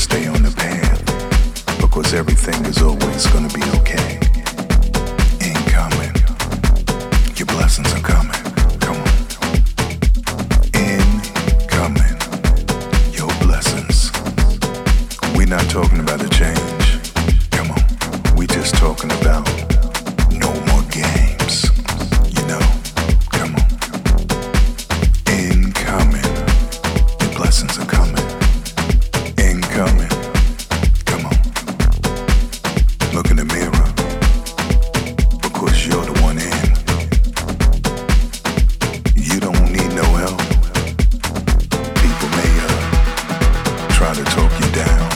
stay on the path, because everything is always gonna be okay. Incoming, your blessings are coming. Come on. Incoming, your blessings. We're not talking about a change. Come on. We just talking about no more games. You know. Come on. Incoming, your blessings are coming. Incoming. Come on. Look in the mirror, because you're the one in. You don't need no help. People may try to talk you down,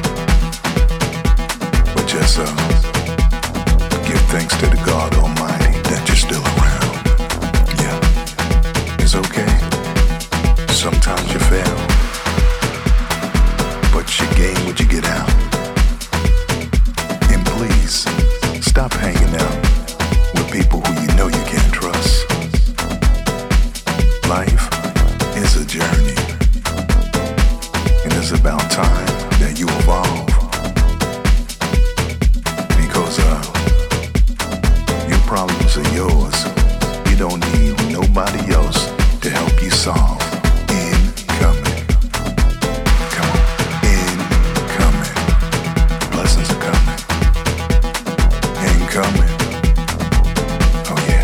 but just give thanks to the God Almighty that you're still around. Yeah, it's okay. Sometimes you fail, but you gain what you get out. And please, stop hanging out with people who you know you can't trust. Life is a journey, and it's about time that you evolve. Because your problems are yours. You don't need nobody else to help you solve. Incoming. Come on. Incoming. Blessings are coming. Incoming. Oh yeah.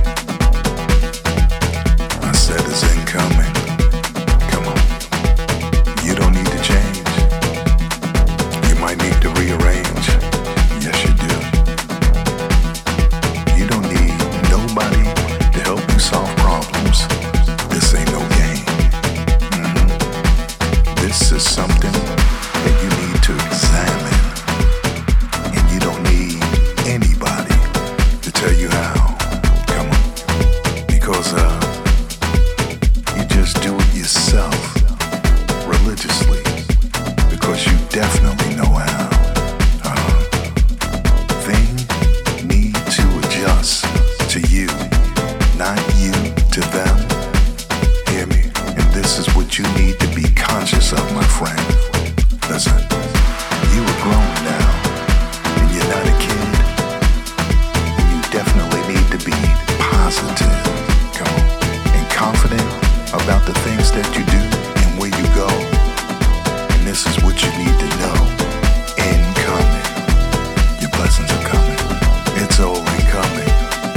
I said it's incoming. Come on. You don't need to change. You might need to rearrange. Yes, you do. You don't need nobody to help you solve problems. This ain't no game. This is something that you need to examine. And you don't need anybody to tell you how. Come on. Because you just do it yourself religiously. Because you definitely know how. Things need to adjust to you, not you to them. Hear me? And this is what you need to be conscious of, my friend. Listen, you are grown now, and you're not a kid. And you definitely need to be positive, come on, and confident about the things that you do and where you go. And this is what you need to know. Incoming. Your blessings are coming. It's all incoming.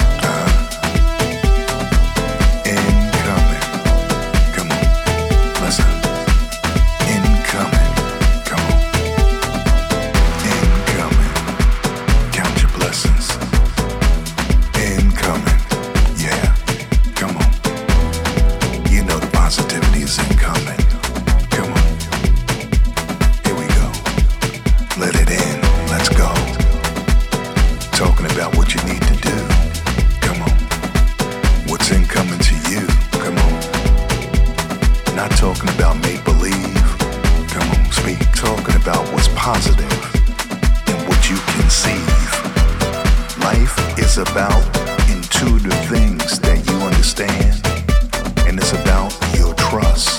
Incoming. Come on. Listen. Incoming. Come on. Incoming. Count your blessings. Incoming. Yeah. Come on. You know the positivity is incoming. Come on. Here we go. Let it in. Let's go. Talking about what you need to do. Come on. What's incoming to you? Come on. Not talking about make believe. Come on, speak. Talking about what's positive and what you conceive. Life is about intuitive things that you understand, and it's about your trust.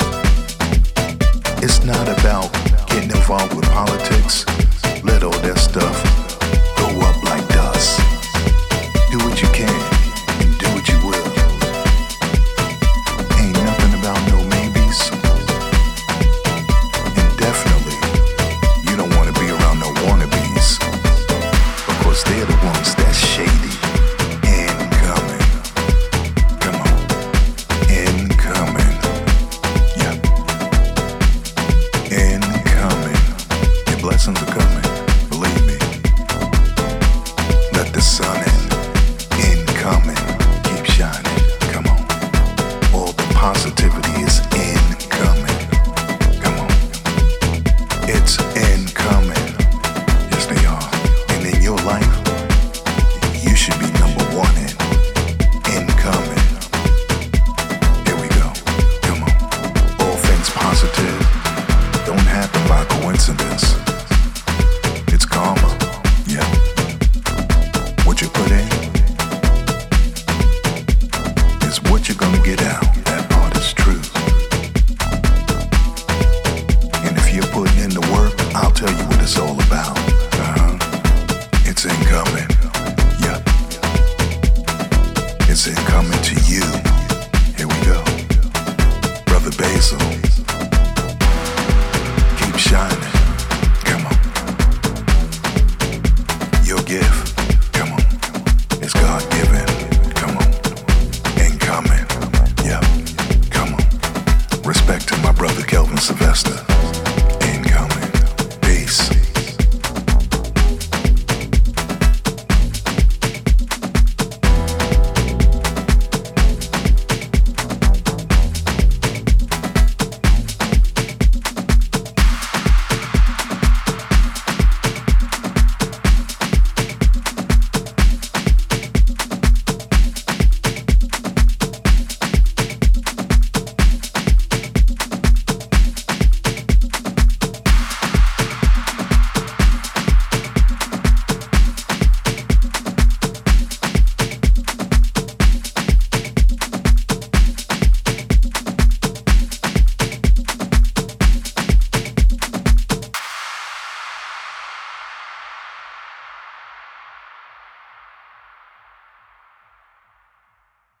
It's not about getting involved with politics. Let all that stuff go up like dust. Do what you can and do what you will. Ain't nothing about no maybes. And definitely, you don't want to be around no wannabes, because they're the ones that's shady. Incoming. Come on. Incoming. Yep. Incoming. Your blessings are coming. Believe me. Let the sun in. Incoming. Keep shining. Come on. All the positivity is incoming. Come on. It's incoming. Yes, they are. And in your life, you should be number one in. Incoming. Here we go. Come on. All things positive don't happen by coincidence. It's karma. Yeah. What you put in is what you're gonna get out. That part is true. And if you're putting in the work, gift.